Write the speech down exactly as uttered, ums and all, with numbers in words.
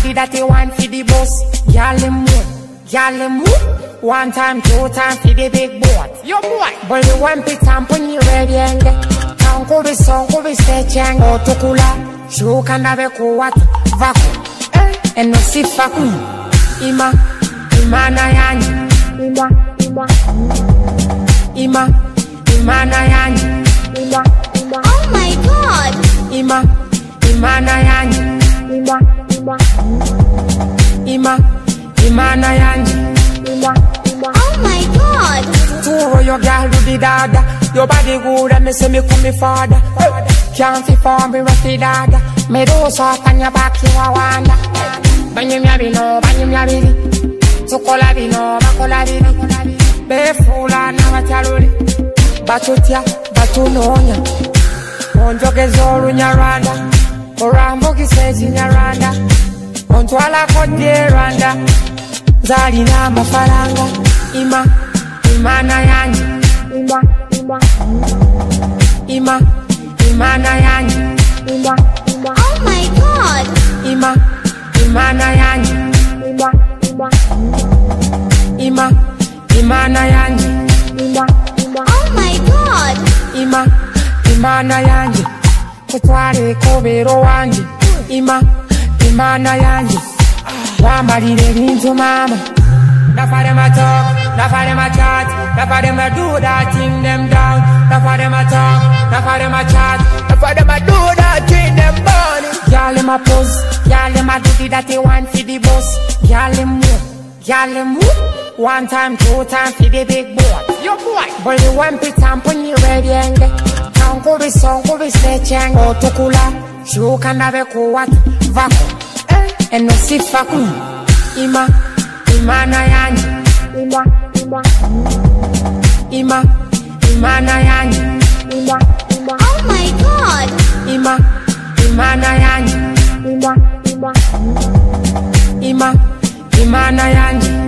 the that you want for the bus. Y'all move, y'all move. One time, two time for the big boat. Yo boy, but you want to tamp when you ready and tanko be sonko be stretching. Otukula, shukanda be kuwat vaku. Eno sifaku. Ima, imana yanyi. Ima, ima, ima, imana yanyi. Ima, ima. Oh my God. Ima, imana yanyi. Ima, ima, ima, imana yanyi. Ima, ima. Oh my God. Turo your girl do the dada. Your body good and me say me come me father. Can't see for me roughy dada. Me do soft on your back you a wonder. Banyum yabino, banyum yabini. Tukola bino, bakola bini. Be fula na wataluli. Bachutia, batunonya. Onjoke zoru nyaranda. Orambo kisezi nyaranda. Ontwala kodye randa. Zali na mafaranga. Ima, imana yanyi. Ima, ima, ima, imana yanyi. Ima, ima. Oh my God. Ima, imana yanyi. Ima, ima, ima, imana yanyi. Ima, ima. Oh my God. Ima, imana yanyi. Kutwale kubero wanji. Ima, imana yanyi. Wamalire bintu mama. Enough of them a talk, enough of them a chat, enough of them a do that thing them down. Enough of them a talk, enough of them a chat, enough of them a do that thing them burn. Y'all them a pose, y'all them a do the that they want for the boss. Y'all them move, y'all them move. One time, two time for the big boy. Yo boy, but you want to tamp when you ready and tanko be sonko be stretching. Otukula, shukanda be kuwat vaku. Eno sifaku. Ima, imana yanyi. Ima, ima, ima, imana yanyi. Ima, ima. Oh my God. Ima, imana yanyi. Ima, ima, ima, imana yanyi.